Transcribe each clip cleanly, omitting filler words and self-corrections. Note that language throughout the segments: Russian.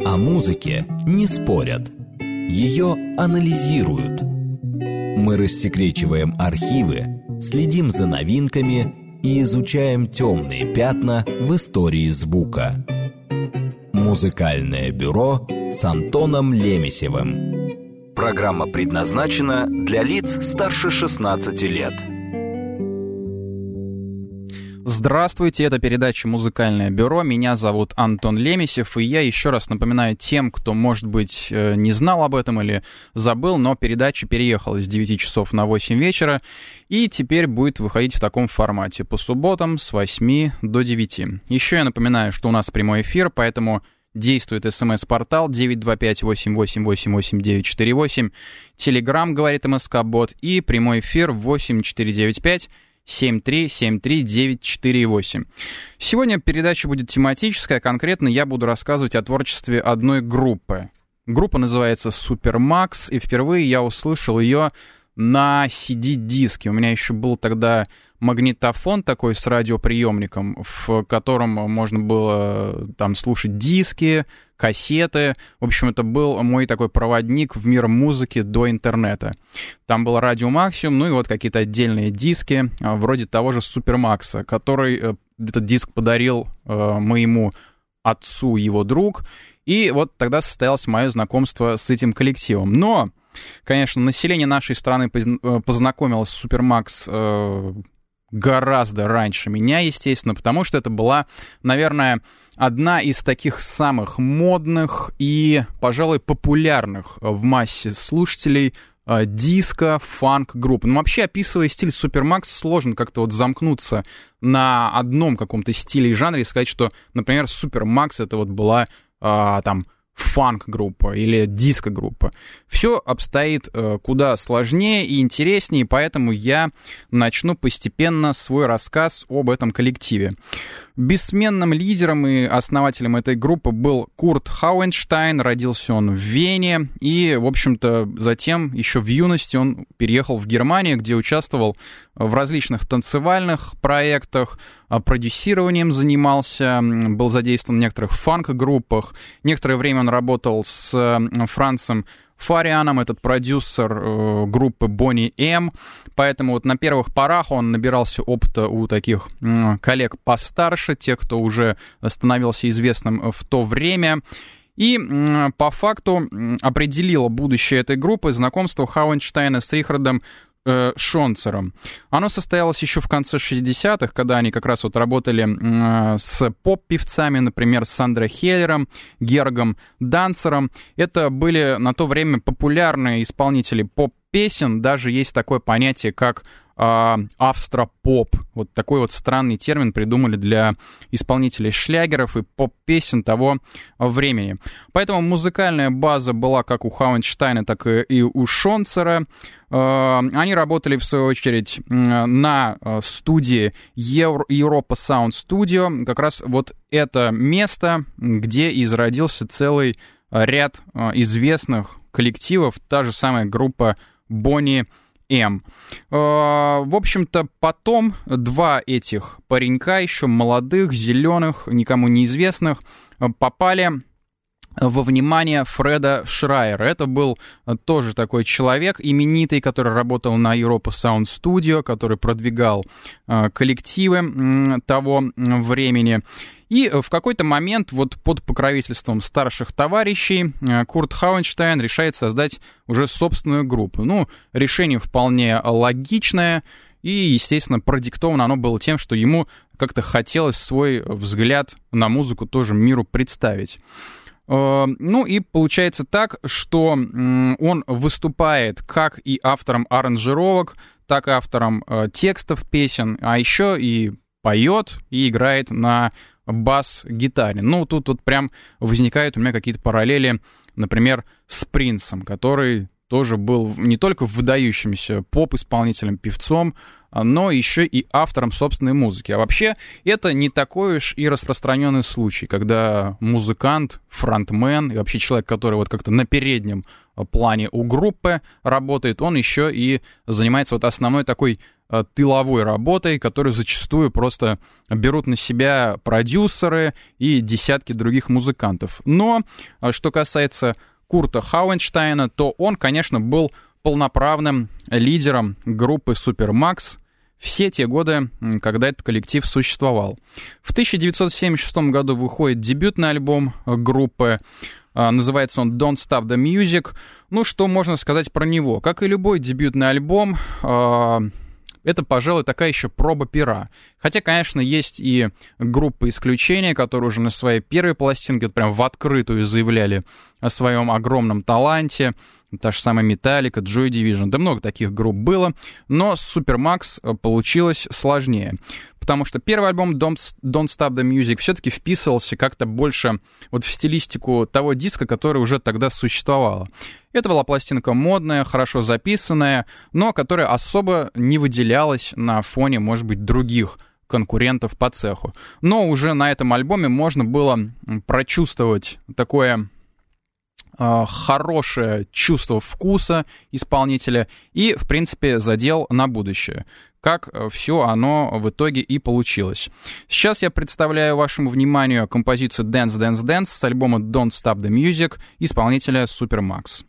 О музыке не спорят, ее анализируют. Мы рассекречиваем архивы, следим за новинками и изучаем темные пятна в истории звука. Музыкальное бюро с Антоном Лемесевым. Программа предназначена для лиц старше 16 лет. Здравствуйте, это передача «Музыкальное бюро». Меня зовут Антон Лемесев, и я еще раз напоминаю тем, кто, может быть, не знал об этом или забыл, но передача переехала с 9 часов на 8 вечера, и теперь будет выходить в таком формате по субботам с 8 до 9. Еще я напоминаю, что у нас прямой эфир, поэтому действует СМС-портал 925-8888-948, Телеграм, говорит МСК-бот, и прямой эфир 8495 7373948. Сегодня передача будет тематическая, конкретно я буду рассказывать о творчестве одной группы. Группа называется Supermax, и впервые я услышал ее на CD-диске. У меня еще был тогда магнитофон такой с радиоприемником, в котором можно было там слушать диски, кассеты. В общем, это был мой такой проводник в мир музыки до интернета. Там был Радио Максимум, ну и вот какие-то отдельные диски, вроде того же Супермакса, который этот диск подарил моему отцу его друг. И вот тогда состоялось мое знакомство с этим коллективом. Но, конечно, население нашей страны познакомилось с Супермакс гораздо раньше меня, естественно, потому что это была, наверное, одна из таких самых модных и, пожалуй, популярных в массе слушателей диско-фанк-групп. Ну, вообще, описывая стиль Супермакс, сложно как-то вот замкнуться на одном каком-то стиле и жанре и сказать, что, например, Супермакс это вот была там фанк-группа или диско-группа. Все обстоит куда сложнее и интереснее, поэтому я начну постепенно свой рассказ об этом коллективе. Бессменным лидером и основателем этой группы был Курт Хауенштайн. Родился он в Вене, и, в общем-то, затем еще в юности он переехал в Германию, где участвовал в различных танцевальных проектах, продюсированием занимался, был задействован в некоторых фанк-группах. Некоторое время он работал с Францем Фарианом, этот продюсер группы Boney M, поэтому вот на первых порах он набирался опыта у таких коллег постарше, тех, кто уже становился известным в то время. И по факту определило будущее этой группы знакомство Хауенштайна с Рихардом Шонцером. Оно состоялось еще в конце 60-х, когда они как раз вот работали с поп-певцами, например, с Андре Хеллером, Гергом Данцером. Это были на то время популярные исполнители поп-песен. Даже есть такое понятие, как австро-поп. Вот такой вот странный термин придумали для исполнителей шлягеров и поп-песен того времени. Поэтому музыкальная база была как у Хауенштайна, так и у Шонцера. Они работали, в свою очередь, на студии Europa Sound Studio. Как раз вот это место, где и зародился целый ряд известных коллективов. Та же самая группа Boney M. В общем-то, потом два этих паренька, еще молодых, зеленых, никому неизвестных, попали во внимание Фреда Шрайера. Это был тоже такой человек именитый, который работал на Europa Sound Studio, который продвигал коллективы того времени. И в какой-то момент вот под покровительством старших товарищей Курт Хауенштайн решает создать уже собственную группу. Ну, решение вполне логичное, и, естественно, продиктовано оно было тем, что ему как-то хотелось свой взгляд на музыку тоже миру представить. Ну и получается так, что он выступает как и автором аранжировок, так и автором текстов песен, а еще и поет и играет на бас-гитаре. Ну, тут вот прям возникают у меня какие-то параллели, например, с Принсом, который тоже был не только выдающимся поп-исполнителем, певцом, но еще и автором собственной музыки. А вообще, это не такой уж и распространенный случай, когда музыкант, фронтмен и вообще человек, который вот как-то на переднем плане у группы работает, он еще и занимается вот основной такой тыловой работой, которую зачастую просто берут на себя продюсеры и десятки других музыкантов. Но что касается Курта Хауенштайна, то он, конечно, был полноправным лидером группы Supermax все те годы, когда этот коллектив существовал. В 1976 году выходит дебютный альбом группы, называется он «Don't Stop the Music». Ну, что можно сказать про него? Как и любой дебютный альбом, это, пожалуй, такая еще проба пера. Хотя, конечно, есть и группы исключения, которые уже на своей первой пластинке прям в открытую заявляли о своем огромном таланте. Та же самая Metallica, Joy Division, да много таких групп было. Но с Supermax получилось сложнее. Потому что первый альбом Don't Stop the Music все-таки вписывался как-то больше вот в стилистику того диска, который уже тогда существовало. Это была пластинка модная, хорошо записанная, но которая особо не выделялась на фоне, может быть, других конкурентов по цеху. Но уже на этом альбоме можно было прочувствовать такое хорошее чувство вкуса исполнителя и, в принципе, задел на будущее. Как все оно в итоге и получилось. Сейчас я представляю вашему вниманию композицию Dance, Dance, Dance с альбома Don't Stop the Music исполнителя Supermax.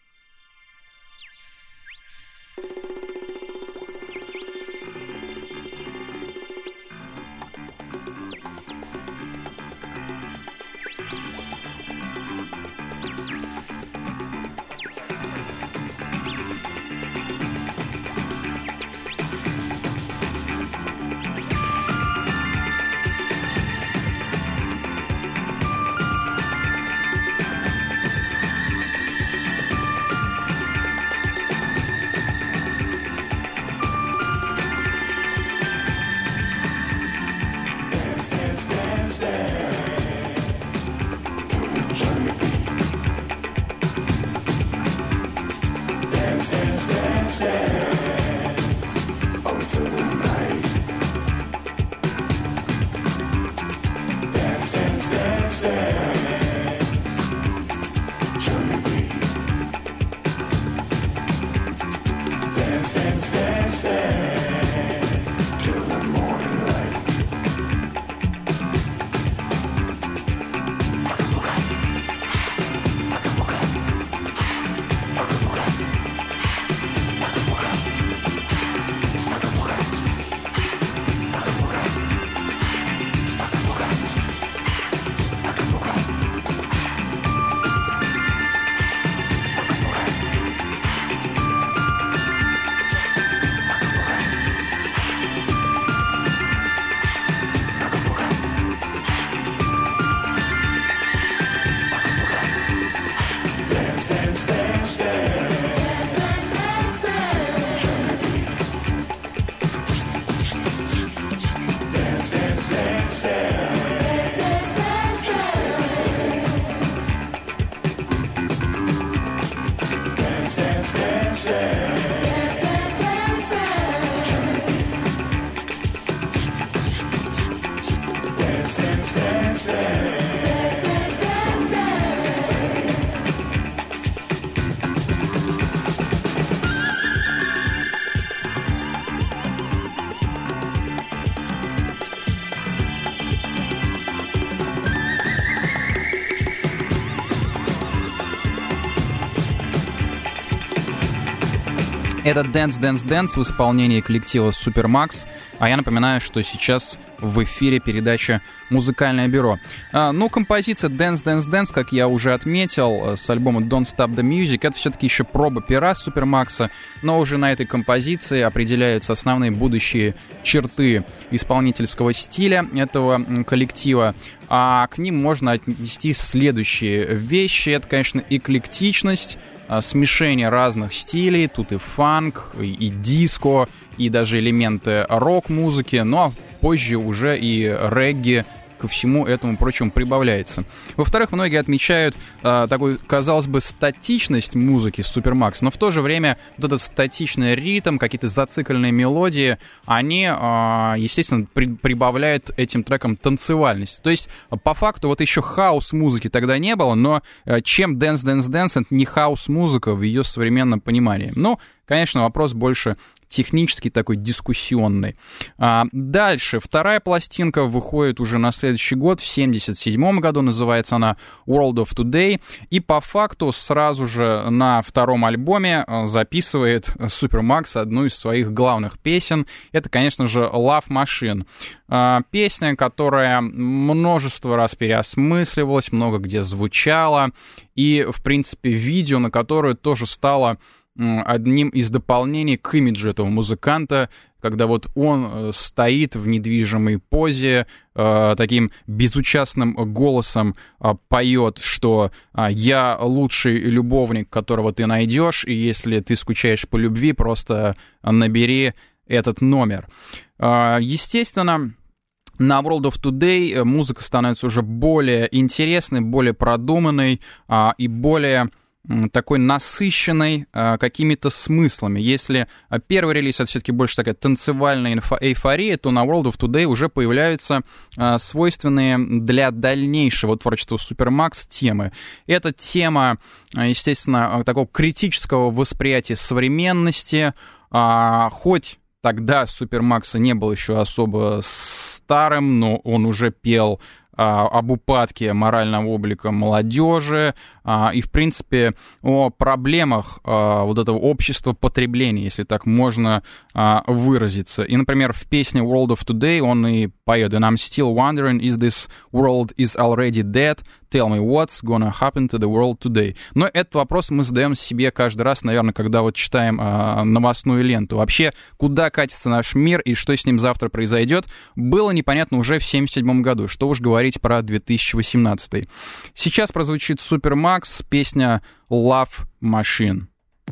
Это Dance, Dance, Dance в исполнении коллектива Supermax. А я напоминаю, что сейчас в эфире передача «Музыкальное бюро». Композиция Dance, Dance, Dance, как я уже отметил, с альбома Don't Stop the Music, это все-таки еще проба пера Supermax, но уже на этой композиции определяются основные будущие черты исполнительского стиля этого коллектива. А к ним можно отнести следующие вещи. Это, конечно, эклектичность, смешение разных стилей, тут и фанк, и диско, и даже элементы рок-музыки, ну а позже уже и регги ко всему этому прочему прибавляется. Во-вторых, многие отмечают такую, казалось бы, статичность музыки Supermax, но в то же время вот этот статичный ритм, какие-то зацикленные мелодии, они, естественно, прибавляют этим трекам танцевальность. То есть, по факту, вот еще хаус-музыки тогда не было, но чем Dance, Dance, Dance — это не хаус-музыка в ее современном понимании. Ну, конечно, вопрос больше технический, такой дискуссионный. Дальше, вторая пластинка выходит уже на следующий год, в 1977 году, называется она World of Today, и по факту сразу же на втором альбоме записывает Supermax одну из своих главных песен. Это, конечно же, Love Machine. Песня, которая множество раз переосмысливалась, много где звучала, и, в принципе, видео, на которое тоже стало одним из дополнений к имиджу этого музыканта, когда вот он стоит в недвижимой позе, таким безучастным голосом поет, что «я лучший любовник, которого ты найдешь, и если ты скучаешь по любви, просто набери этот номер». Естественно, на World of Today музыка становится уже более интересной, более продуманной и более такой насыщенной какими-то смыслами. Если первый релиз — это все-таки больше такая танцевальная эйфория, то на World of Today уже появляются свойственные для дальнейшего творчества Supermax темы. Это тема, естественно, такого критического восприятия современности. Хоть тогда Supermax не был еще особо старым, но он уже пел об упадке морального облика молодежи и, в принципе, о проблемах вот этого общества потребления, если так можно выразиться. И, например, в песне World of Today он и поет: And I'm still wondering, is this world is already dead? Tell me what's gonna happen to the world today. Но этот вопрос мы задаем себе каждый раз, наверное, когда вот читаем новостную ленту. Вообще, куда катится наш мир и что с ним завтра произойдет, было непонятно уже в 1977 году. Что уж говорить про 2018. Сейчас прозвучит Supermax, песня Love Machine.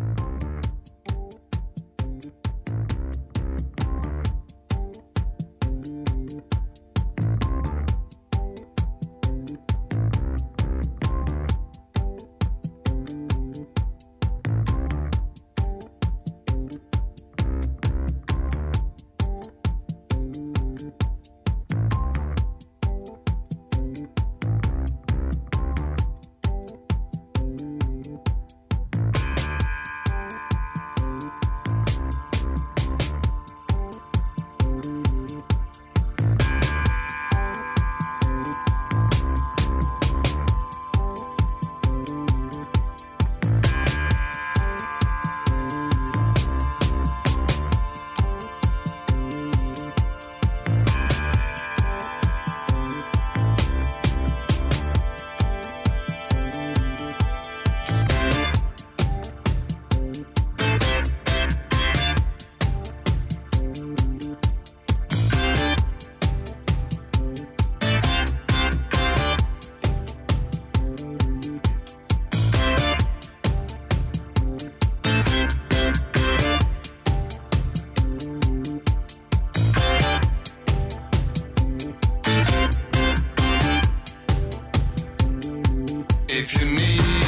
If you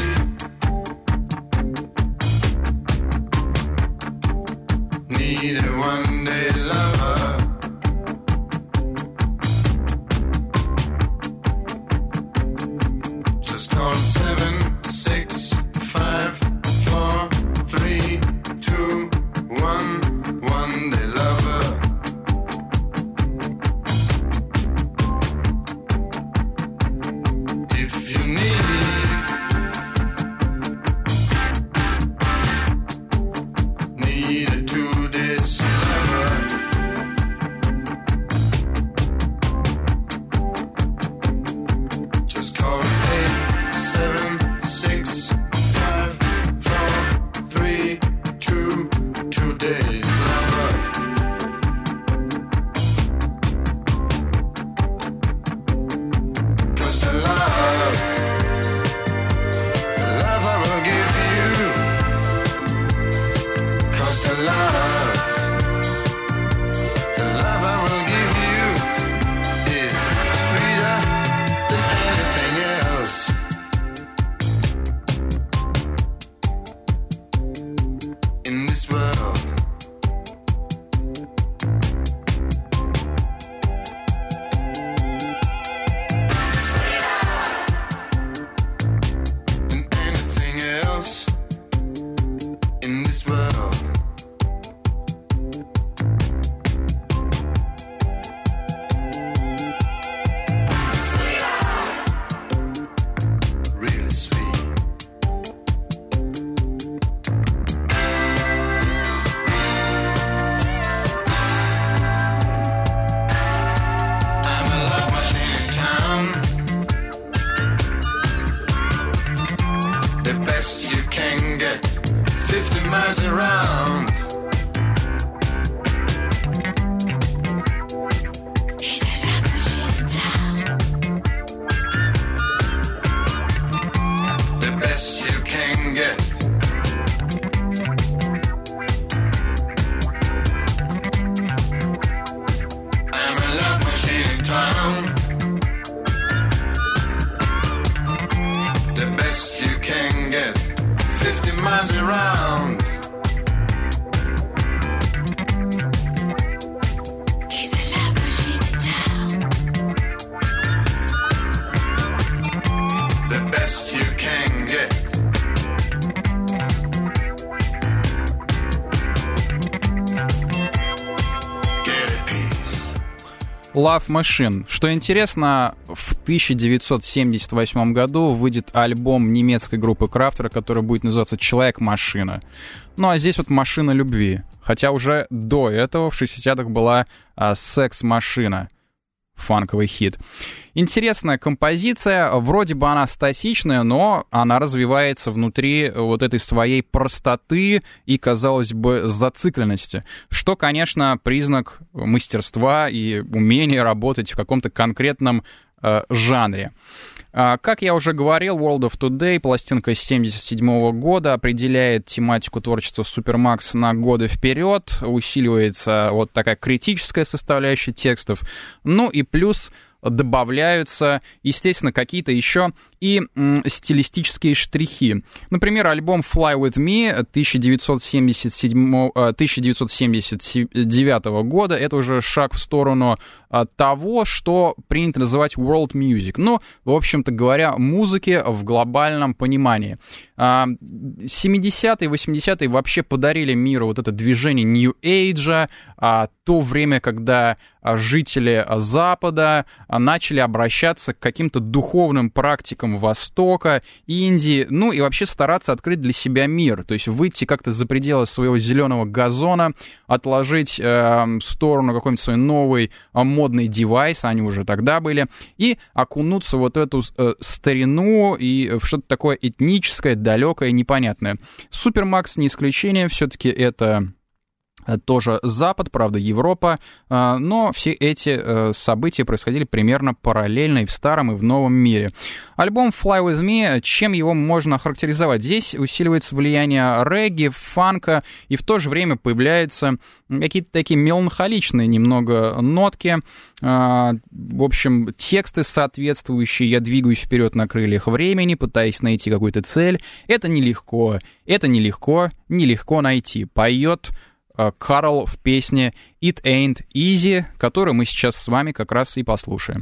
need a one-day lover, just call 7654321. One-day lover. If you need a 2-day lover, just call 877 the best you can get, 50 miles around. He's a love machine in town. The best you can get. I'm a love machine in town. The best you can get, 50 miles around. He's a love machine in town. The best you can get. Get a piece. Love Machine. Что интересно, в 1978 году выйдет альбом немецкой группы Крафтера, который будет называться «Человек-машина». Ну а здесь вот «Машина любви». Хотя уже до этого, в 60-х, была «Секс-машина». Фанковый хит. Интересная композиция, вроде бы она статичная, но она развивается внутри вот этой своей простоты и, казалось бы, зацикленности, что, конечно, признак мастерства и умения работать в каком-то конкретном жанре. Как я уже говорил, World of Today, пластинка 1977 года, определяет тематику творчества Supermax на годы вперед, усиливается вот такая критическая составляющая текстов, ну и плюс добавляются, естественно, какие-то еще и стилистические штрихи. Например, альбом Fly With Me 1979 года — это уже шаг в сторону того, что принято называть world music. Ну, в общем-то говоря, музыки в глобальном понимании. 70-е, 80-е вообще подарили миру вот это движение New Age, то время, когда жители Запада начали обращаться к каким-то духовным практикам Востока, Индии, ну и вообще стараться открыть для себя мир, то есть выйти как-то за пределы своего зеленого газона, отложить в сторону какой-нибудь свой новый модный девайс, они уже тогда были, и окунуться вот в эту старину и в что-то такое этническое, далекое, непонятное. Supermax не исключение, все-таки это тоже Запад, правда, Европа, но все эти события происходили примерно параллельно и в старом, и в новом мире. Альбом Fly With Me, чем его можно охарактеризовать? Здесь усиливается влияние регги, фанка, и в то же время появляются какие-то такие меланхоличные немного нотки. В общем, тексты соответствующие. Я двигаюсь вперед на крыльях времени, пытаясь найти какую-то цель. Это нелегко, нелегко найти. Поет Карл в песне «It Ain't Easy», которую мы сейчас с вами как раз и послушаем.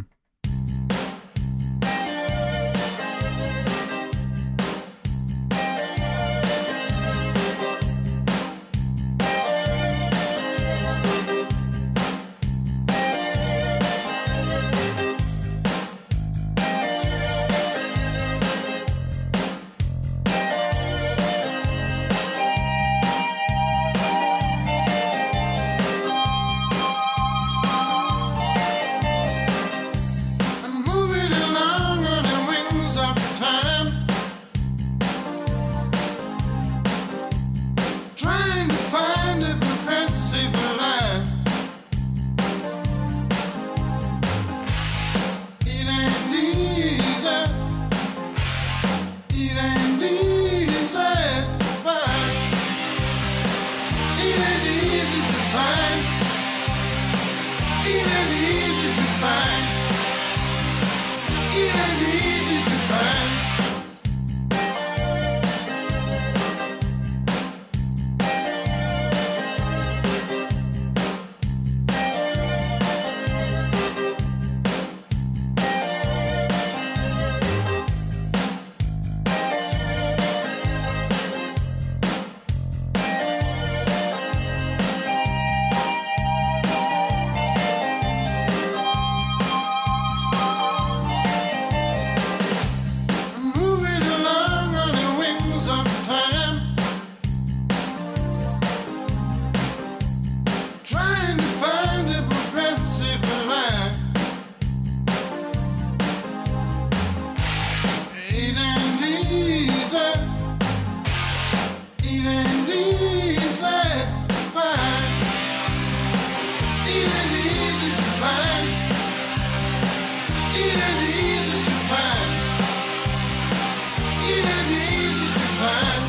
It ain't easy to find.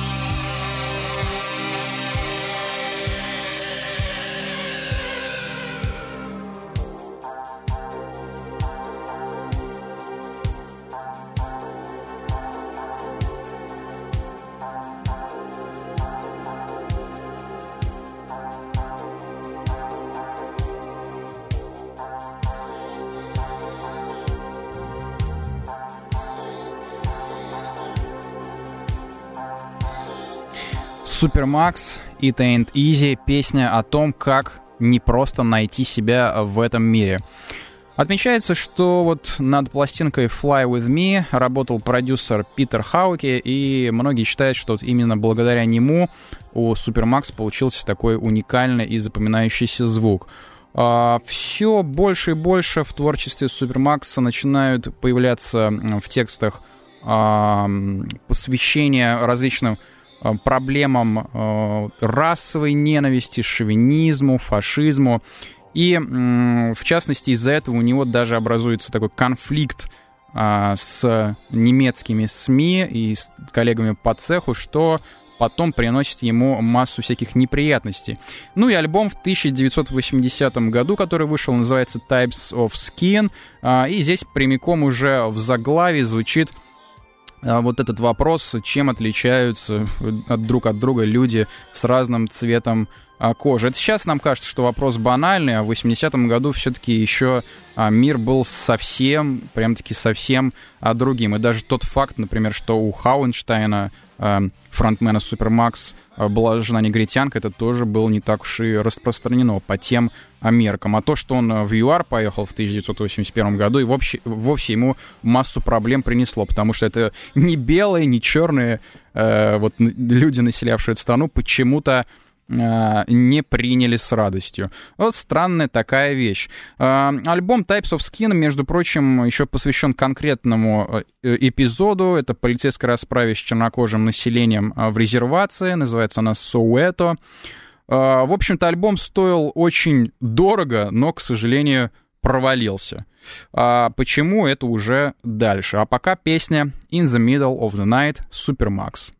Supermax, It Ain't Easy, песня о том, как непросто найти себя в этом мире. Отмечается, что вот над пластинкой Fly With Me работал продюсер Питер Хауке, и многие считают, что вот именно благодаря нему у Supermax получился такой уникальный и запоминающийся звук. Все больше и больше в творчестве Supermax начинают появляться в текстах посвящения различным проблемам расовой ненависти, шовинизму, фашизму. И, в частности, из-за этого у него даже образуется такой конфликт с немецкими СМИ и с коллегами по цеху, что потом приносит ему массу всяких неприятностей. Ну и альбом в 1980 году, который вышел, называется Types of Skin. И здесь прямиком уже в заглавии звучит вот этот вопрос, чем отличаются друг от друга люди с разным цветом кожи. Это сейчас нам кажется, что вопрос банальный, а в 80-м году все-таки еще мир был совсем, прям-таки совсем другим. И даже тот факт, например, что у Хауенштайна, фронтмена Supermax, была жена негритянка, это тоже было не так уж и распространено по тем меркам. А то, что он в ЮАР поехал в 1981 году, и вовсе ему массу проблем принесло, потому что это не белые, не черные вот, люди, населявшие эту страну, почему-то не приняли с радостью. Вот странная такая вещь. Альбом Types of Skin, между прочим, еще посвящен конкретному эпизоду. Это полицейская расправа с чернокожим населением в резервации. Называется она «Соуэто». В общем-то, альбом стоил очень дорого, но, к сожалению, провалился. Почему, это уже дальше. А пока песня «In the Middle of the Night» Supermax.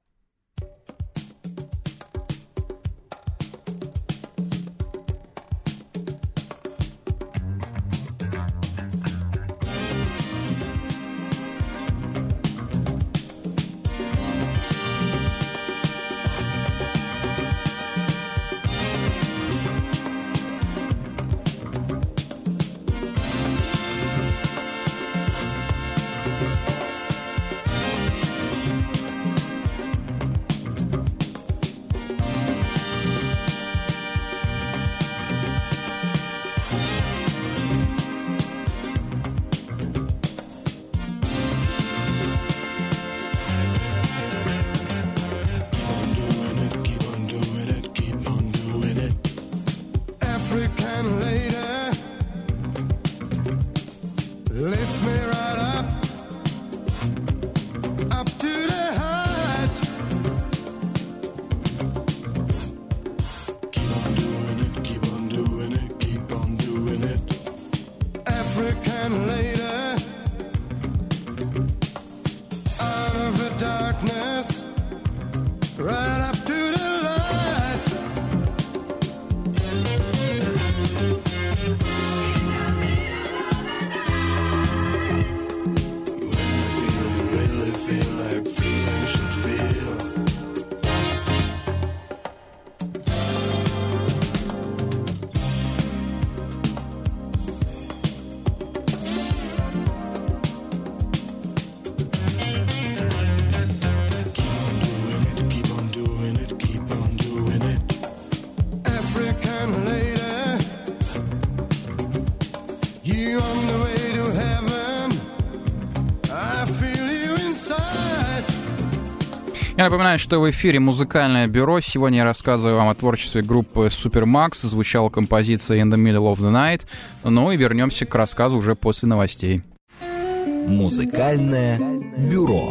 Я напоминаю, что в эфире «Музыкальное бюро». Сегодня я рассказываю вам о творчестве группы Supermax. Звучала композиция «In the Middle of the Night». Ну и вернемся к рассказу уже после новостей. «Музыкальное бюро».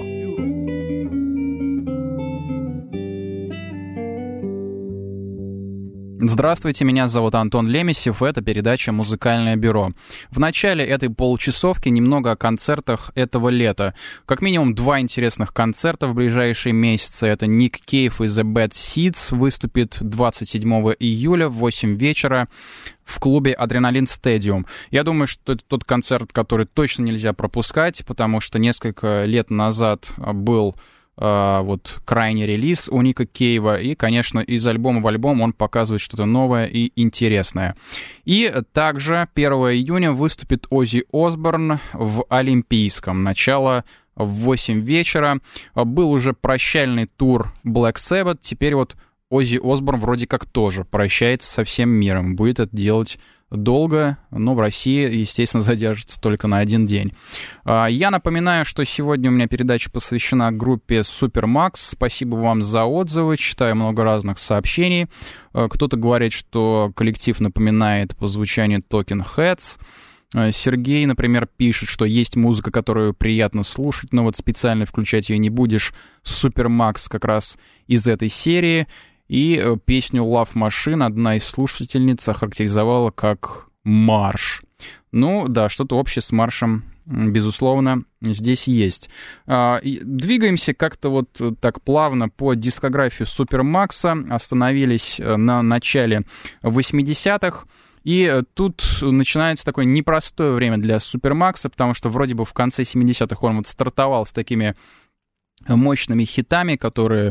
Здравствуйте, меня зовут Антон Лемесев, это передача «Музыкальное бюро». В начале этой получасовки немного о концертах этого лета. Как минимум 2 интересных концерта в ближайшие месяцы. Это Ник Кейв и The Bad Seeds выступит 27 июля в 8 вечера в клубе «Адреналин Стадиум». Я думаю, что это тот концерт, который точно нельзя пропускать, потому что несколько лет назад был вот крайний релиз у Ника Кейва, и, конечно, из альбома в альбом он показывает что-то новое и интересное. И также 1 июня выступит Оззи Осборн в Олимпийском. Начало в 8 вечера. Был уже прощальный тур Black Sabbath, теперь вот Оззи Осборн вроде как тоже прощается со всем миром. Будет это делать долго, но в России, естественно, задержится только на 1 день. Я напоминаю, что сегодня у меня передача посвящена группе Supermax. Спасибо вам за отзывы, читаю много разных сообщений. Кто-то говорит, что коллектив напоминает по звучанию Talking Heads. Сергей, например, пишет, что есть музыка, которую приятно слушать, но вот специально включать ее не будешь. Supermax как раз из этой серии. И песню «Love Machine» одна из слушательниц охарактеризовала как марш. Ну да, что-то общее с маршем, безусловно, здесь есть. Двигаемся как-то вот так плавно по дискографии Супермакса. Остановились на начале 80-х. И тут начинается такое непростое время для Супермакса, потому что вроде бы в конце 70-х он вот стартовал с такими мощными хитами, которые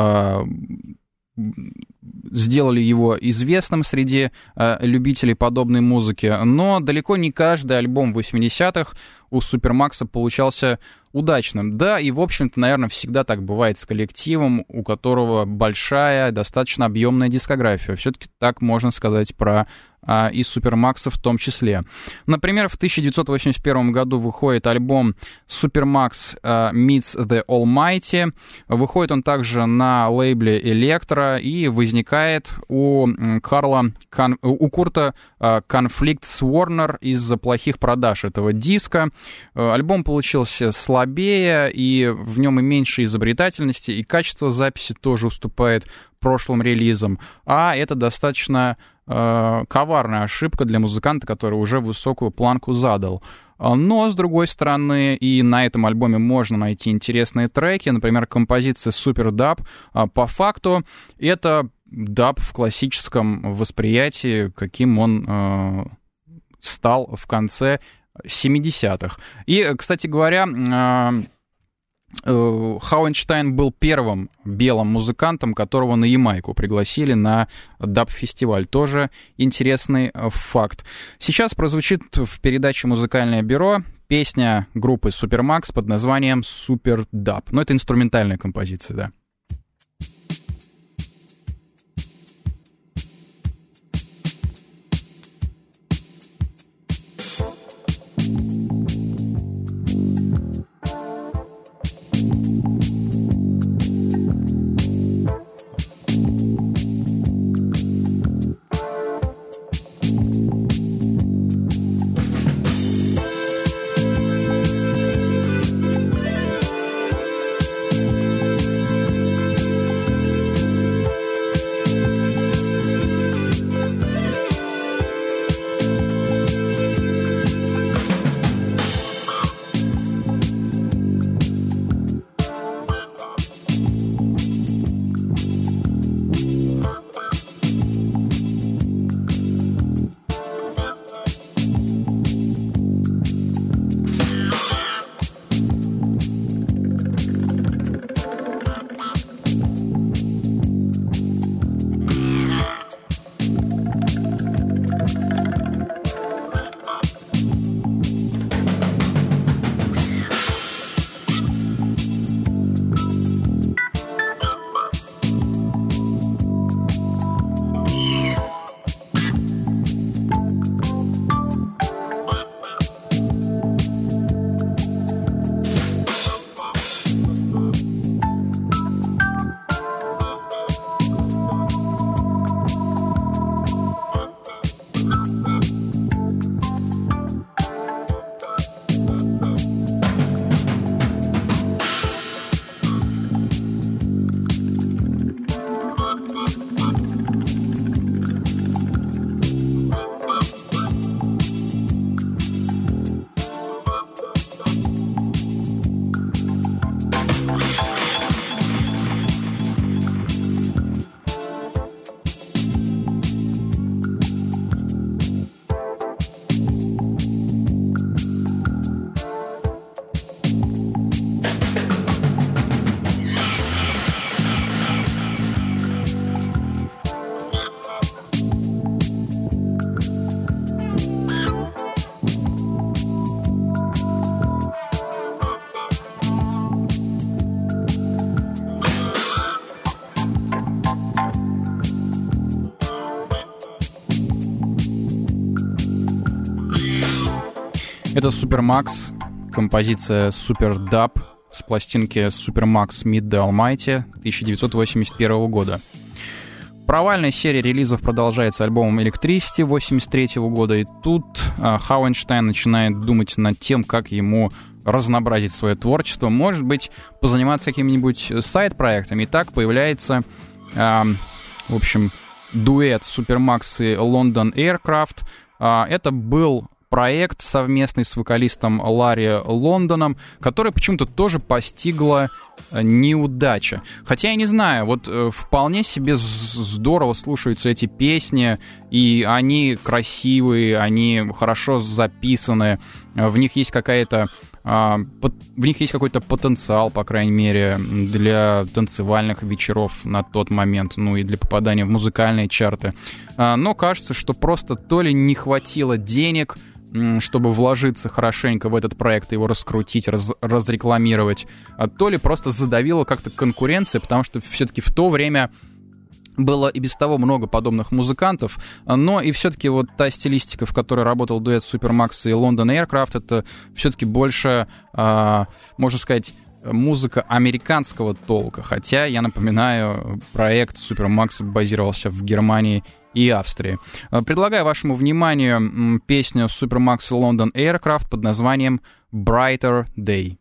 сделали его известным среди любителей подобной музыки, но далеко не каждый альбом 80-х у Супермакса получался удачным. Да, и, в общем-то, наверное, всегда так бывает с коллективом, у которого большая, достаточно объемная дискография. Все-таки так можно сказать про и Супермакса в том числе. Например, в 1981 году выходит альбом Supermax Meets the Almighty. Выходит он также на лейбле Elektra, и возникает у Курта конфликт с Warner из-за плохих продаж этого диска. Альбом получился слабее, и в нем и меньше изобретательности, и качество записи тоже уступает прошлым релизам. А это достаточно коварная ошибка для музыканта, который уже высокую планку задал. Но, с другой стороны, и на этом альбоме можно найти интересные треки, например, композиция Super Dub. По факту, это даб в классическом восприятии, каким он стал в конце 70-х. И, кстати говоря, Хауенштайн был первым белым музыкантом, которого на Ямайку пригласили на даб-фестиваль. Тоже интересный факт. Сейчас прозвучит в передаче «Музыкальное бюро» песня группы Supermax под названием «Super Dub». Но это инструментальная композиция, да. Это Supermax, композиция Super Dub с пластинки Supermax Meet the Almighty 1981 года. Провальная серия релизов продолжается альбомом Electricity 1983 года, и тут Хауенштайн начинает думать над тем, как ему разнообразить свое творчество, может быть, позаниматься какими-нибудь сайд-проектами. И так появляется, в общем, дуэт Supermax и London Aircraft. Это был проект совместный с вокалистом Ларри Лондоном, который почему-то тоже постигла неудача. Хотя я не знаю, вот вполне себе здорово слушаются эти песни, и они красивые, они хорошо записаны, в них есть какой-то потенциал, по крайней мере, для танцевальных вечеров на тот момент, ну и для попадания в музыкальные чарты. Но кажется, что просто то ли не хватило денег, чтобы вложиться хорошенько в этот проект, его раскрутить, разрекламировать, то ли просто задавила как-то конкуренция, потому что все-таки в то время было и без того много подобных музыкантов, но и все-таки вот та стилистика, в которой работал дуэт Supermax и London Aircraft, это все-таки больше, можно сказать, музыка американского толка, хотя, я напоминаю, проект Supermax базировался в Германии и Австрии. Предлагаю вашему вниманию песню Supermax и London Aircraft под названием «Brighter Day».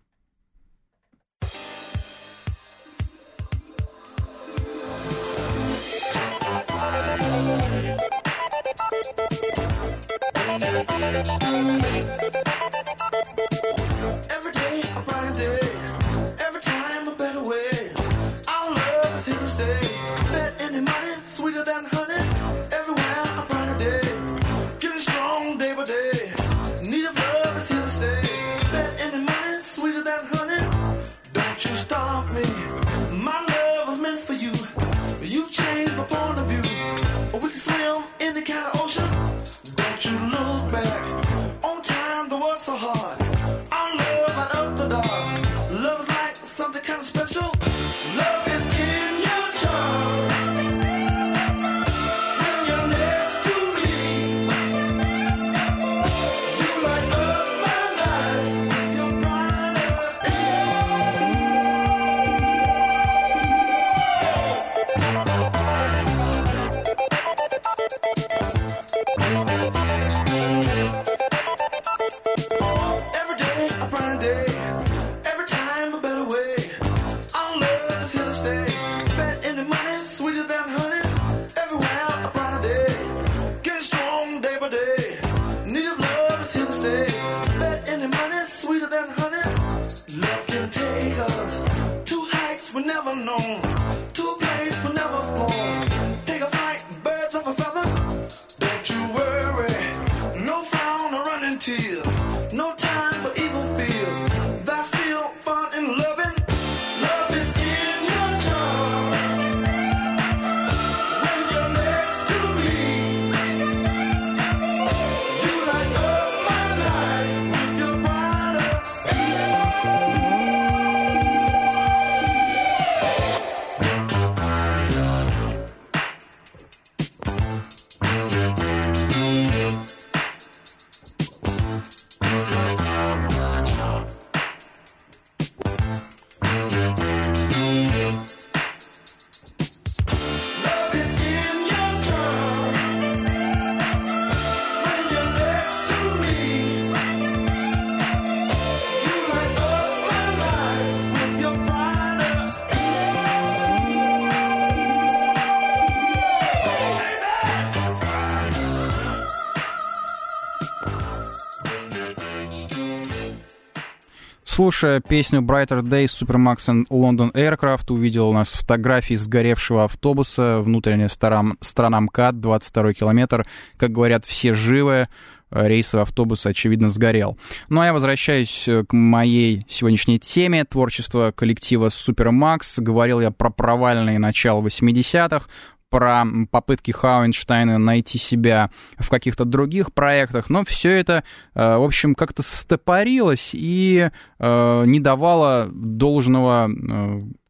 Слушая песню Brighter Day Supermax and London Aircraft, увидел у нас фотографии сгоревшего автобуса, внутренняя сторона МКАД, 22-й километр. Как говорят, все живы, рейсовый автобус, очевидно, сгорел. Ну а я возвращаюсь к моей сегодняшней теме, творчество коллектива Supermax. Говорил я про провальные начала 80-х, про попытки Хауенштайна найти себя в каких-то других проектах, но все это, в общем, как-то стопорилось и не давало должного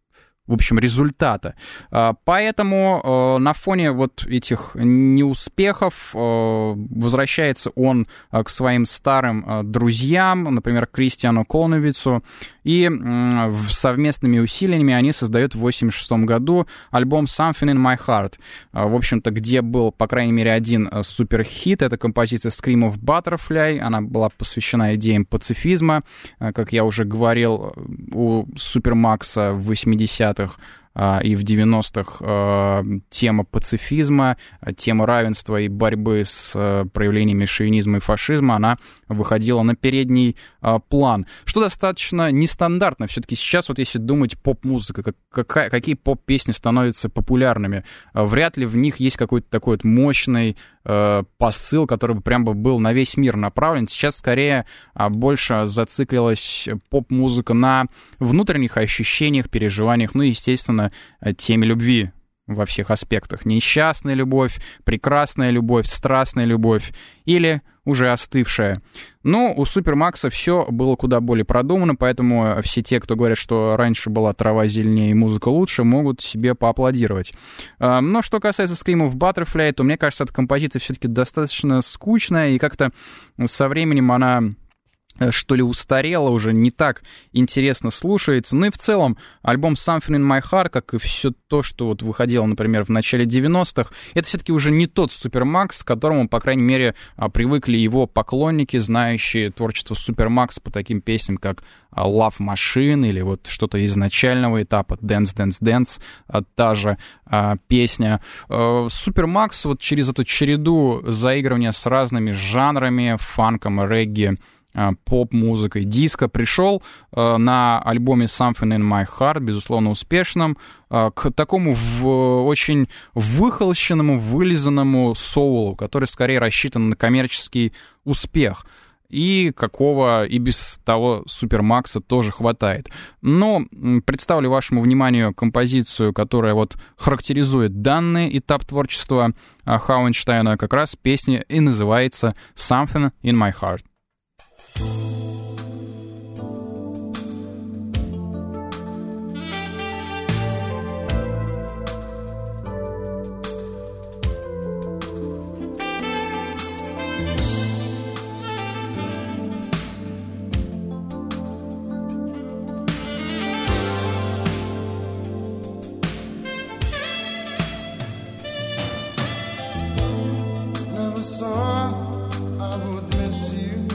в общем, результата. Поэтому на фоне вот этих неуспехов возвращается он к своим старым друзьям, например, к Кристиану Колновицу, и совместными усилиями они создают в 1986 году альбом «Something in My Heart», в общем-то, где был, по крайней мере, один суперхит. Это композиция «Scream of Butterfly». Она была посвящена идеям пацифизма. Как я уже говорил, у Супермакса в 80-х и в 90-х тема пацифизма, тема равенства и борьбы с проявлениями шовинизма и фашизма, она выходила на передний план, что достаточно нестандартно. Все-таки сейчас, вот если думать поп-музыка, какие поп-песни становятся популярными, вряд ли в них есть какой-то такой вот мощный посыл, который бы прям бы был на весь мир направлен. Сейчас скорее больше зациклилась поп-музыка на внутренних ощущениях, переживаниях, ну и, естественно, теме любви во всех аспектах. Несчастная любовь, прекрасная любовь, страстная любовь или уже остывшая. Но у Супермакса все было куда более продумано, поэтому все те, кто говорят, что раньше была трава зеленее и музыка лучше, могут себе поаплодировать. Но что касается Scream of Butterfly, то мне кажется, эта композиция все-таки достаточно скучная, и как-то со временем она, что ли, устарела, уже не так интересно слушается. Ну и в целом альбом «Something in My Heart», как и все то, что вот выходило, например, в начале 90-х, это все-таки уже не тот Супермакс, к которому, по крайней мере, привыкли его поклонники, знающие творчество Супермакс по таким песням, как «Love Machine» или вот что-то из начального этапа «Dance, Dance, Dance», та же песня. Супермакс вот через эту череду заигрывания с разными жанрами, фанком, регги, поп-музыкой, диско, пришел на альбоме «Something in My Heart», безусловно, успешным, к такому очень выхолощенному, вылизанному соулу, который скорее рассчитан на коммерческий успех, и какого и без того Супермакса тоже хватает. Но представлю вашему вниманию композицию, которая вот характеризует данный этап творчества Хауенштейна, как раз песня и называется «Something in My Heart». Never thought I would miss you.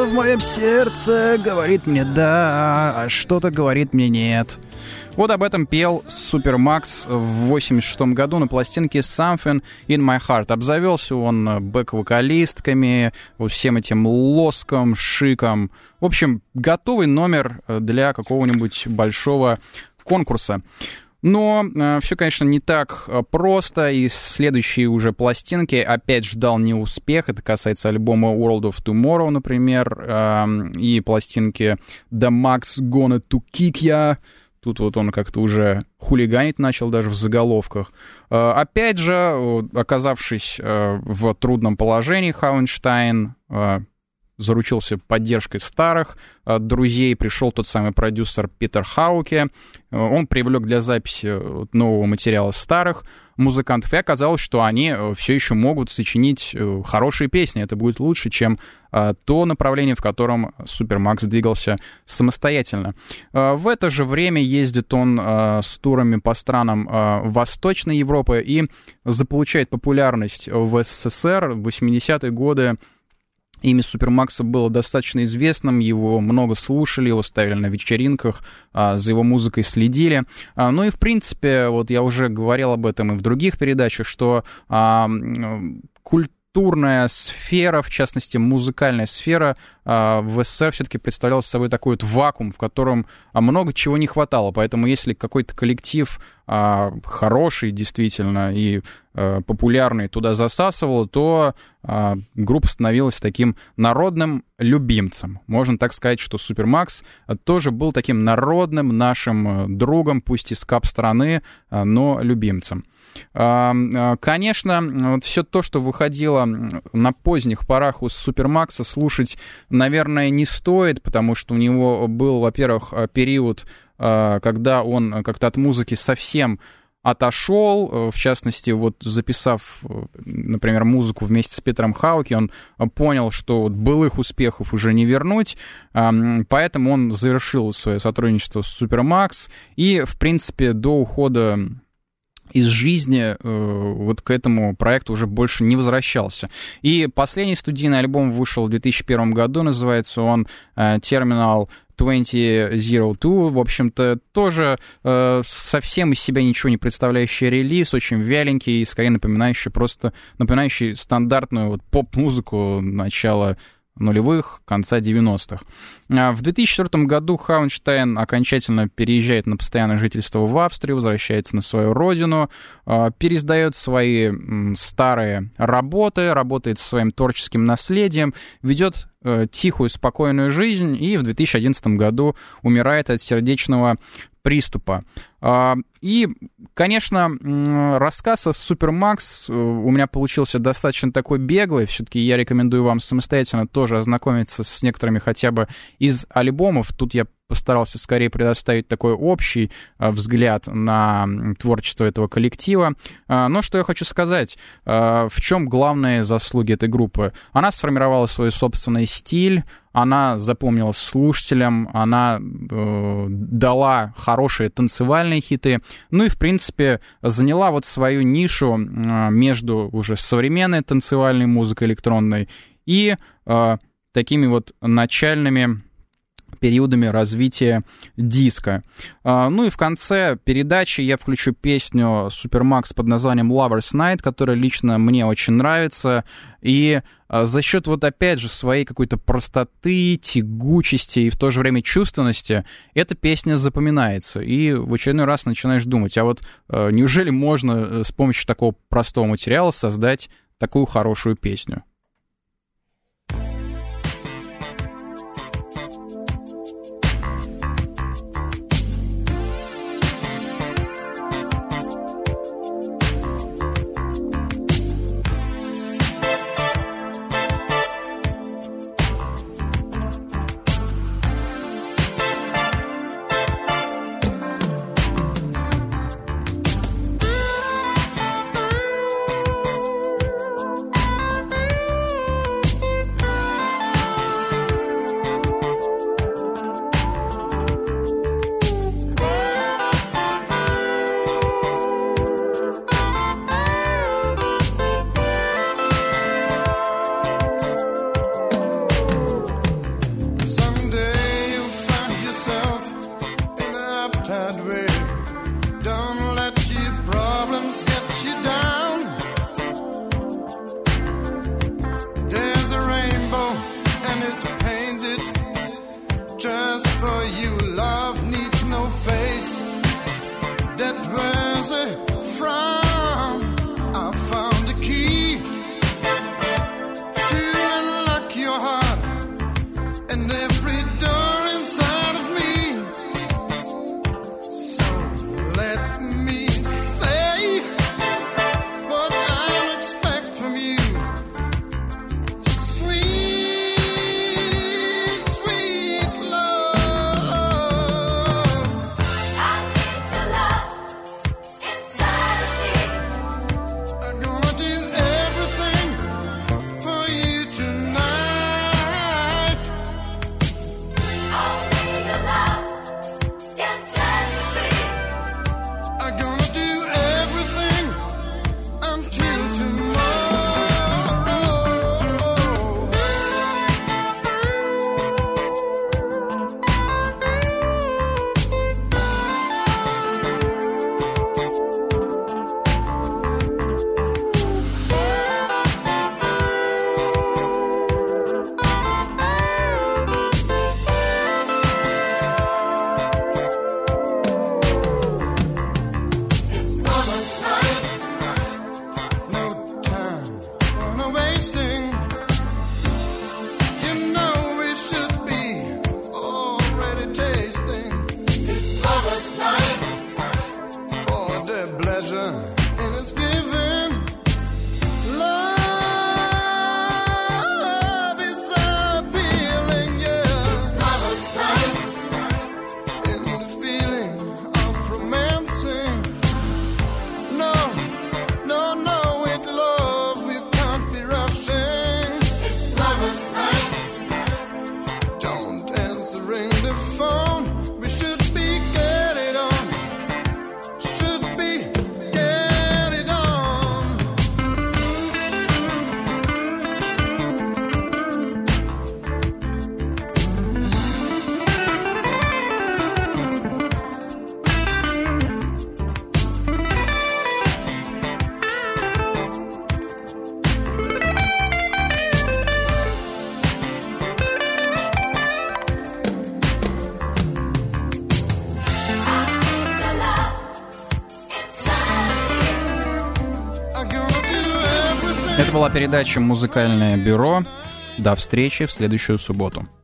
в моем сердце говорит мне да, а что-то говорит мне нет. Вот об этом пел Супермакс в 1986 году на пластинке Something in My Heart. Обзавелся он бэк-вокалистками, вот всем этим лоском, шиком. В общем, готовый номер для какого-нибудь большого конкурса. Но все, конечно, не так просто, и следующие уже пластинки опять ждал неуспех. Это касается альбома World of Tomorrow, например, и пластинки The Max Gonna To Kick Ya. Тут вот он как-то уже хулиганить начал даже в заголовках. Опять же, оказавшись в трудном положении, Хауенштайн заручился поддержкой старых друзей. Пришел тот самый продюсер Питер Хауке. Он привлек для записи нового материала старых музыкантов, и оказалось, что они все еще могут сочинить хорошие песни. Это будет лучше, чем то направление, в котором Супермакс двигался самостоятельно. В это же время ездит он с турами по странам Восточной Европы и заполучает популярность в СССР. В 80-е годы имя Супермакса было достаточно известным, его много слушали, его ставили на вечеринках, за его музыкой следили. Ну и, в принципе, вот я уже говорил об этом и в других передачах, что культурная сфера, в частности, музыкальная сфера в СССР все-таки представляла собой такой вот вакуум, в котором много чего не хватало. Поэтому если какой-то коллектив хороший действительно и популярный туда засасывал, то группа становилась таким народным любимцем. Можно так сказать, что Супермакс тоже был таким народным нашим другом, пусть из кап-страны, но любимцем. Конечно, вот все то, что выходило на поздних порах у Супермакса, слушать, наверное, не стоит, потому что у него был, во-первых, период, когда он как-то от музыки совсем отошел, в частности, вот записав, например, музыку вместе с Питером Хауке, он понял, что вот былых успехов уже не вернуть, поэтому он завершил свое сотрудничество с Супермакс и, в принципе, до ухода из жизни вот к этому проекту уже больше не возвращался. И последний студийный альбом вышел в 2001 году, называется он «Terminal 2002». В общем-то, тоже совсем из себя ничего не представляющий релиз, очень вяленький, скорее напоминающий стандартную вот поп-музыку начала нулевых, конца 90-х. В 2004 году Хауенштайн окончательно переезжает на постоянное жительство в Австрию, возвращается на свою родину, переиздает свои старые работы, работает со своим творческим наследием, ведет тихую, спокойную жизнь и в 2011 году умирает от сердечного приступа. И, конечно, рассказ о Супермакс у меня получился достаточно такой беглый. Все-таки я рекомендую вам самостоятельно тоже ознакомиться с некоторыми хотя бы из альбомов. Тут я постарался скорее предоставить такой общий взгляд на творчество этого коллектива. Но что я хочу сказать, в чем главные заслуги этой группы? Она сформировала свой собственный стиль, она запомнилась слушателям, она дала хорошие танцевальные хиты, ну и, в принципе, заняла вот свою нишу между уже современной танцевальной музыкой электронной и такими вот начальными периодами развития диска. Ну и в конце передачи я включу песню Супермакс под названием Lover's Night, которая лично мне очень нравится. И за счет вот опять же своей какой-то простоты, тягучести и в то же время чувственности эта песня запоминается. И в очередной раз начинаешь думать, а вот неужели можно с помощью такого простого материала создать такую хорошую песню? riptide wave. Don't let your problems get you down. There's a rainbow and it's painted just for you. Love needs no face. That was a frown. I found a key to unlock your heart and every door inside of me. So let me say what I expect from you. Sweet, sweet love. I need your love inside of me. I'm gonna do everything for you tonight. Only your love can set me free. I'm gonna do everything until tomorrow. It's lover's night. No time for no wasting. You know we should be already tasting It's lover's night. for the pleasure in its giving. Love is appealing, yeah, Lover's night. in the feeling of romancing. No, no, no, with love we can't be rushing. It's lover's night. Don't answering the phone. We should be getting on. Should be getting on. I need your love inside of me. I'm gonna do everything. Это была передача «Музыкальное бюро». До встречи в следующую субботу.